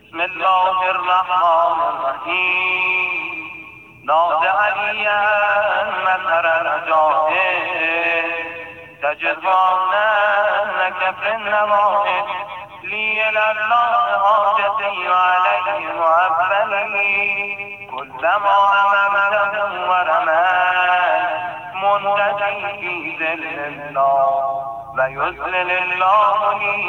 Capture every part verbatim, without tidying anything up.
بسم الله الرحمن الرحیم. ناد علیا مظهر الرجائه تجدوانك في النوائب لي الله حاجتي وعليه معبلي كلما أمامته ورماني منتجي في ذل الله ويذلل الله لي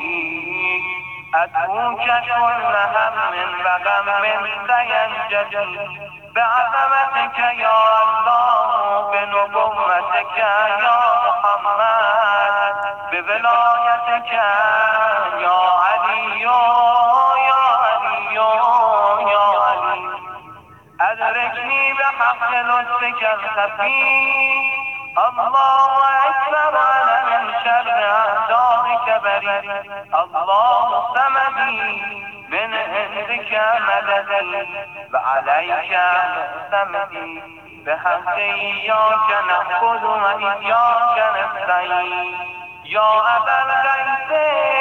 أدعوك كل هم وغم سينجلي بعظمتك يا الله بنبوتك يا محمد بولايتك يا علي يا علي يا علي أدركني بحق لطفك الخفي الله أكبر أنا من شر أعدائك بريء الله صمدي من عندك مددي وعليك معتمدي بحق إياك نعبد وإياك نستعين يا أبا الغيث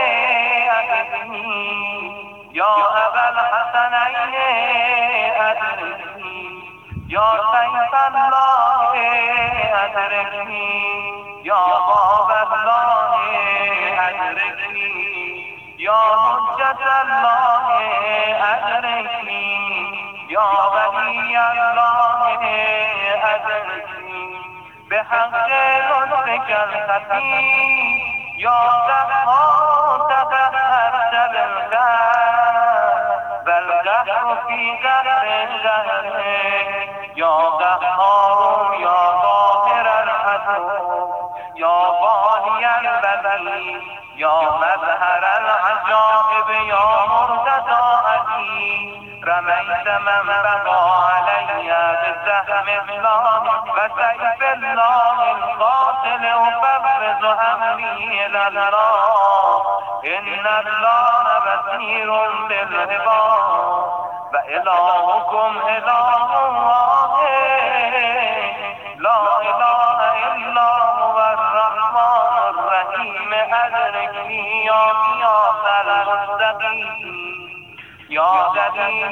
أغثني يا أبا الحسنين أدركني يا سيف الله أدركني يا باب الله أدركني يا حجة الله أدركني يا ولي الله أدركني بحق لطفك الخفي يا قهار تبهرت بالقهر والقهر في قهر الشهر يا قهار يا ظاهر العدو يا بالي البدي يا مظهر العجائب يا مرتضى علي رميت من بغى علي بسهم الله وسيف الله القاتل أفرز أمري إلى الله إن الله بصير بالعباد وإلهكم إله واحد لا إله إلا هو الرحمن الرحيم أدركني يا غياث المستقيم يا دليل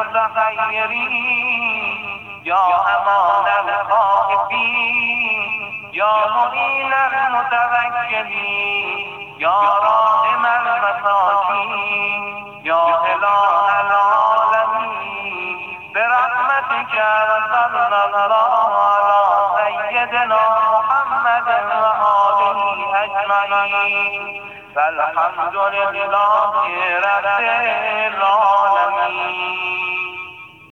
المتحيرين يا أمان الخائفين يا معين المتوكلين يا راحم المساكين يا إله العالمين برحمتك وصلى الله على سيدنا محمد وآله أجمعين فالحمد لله رب العالمين.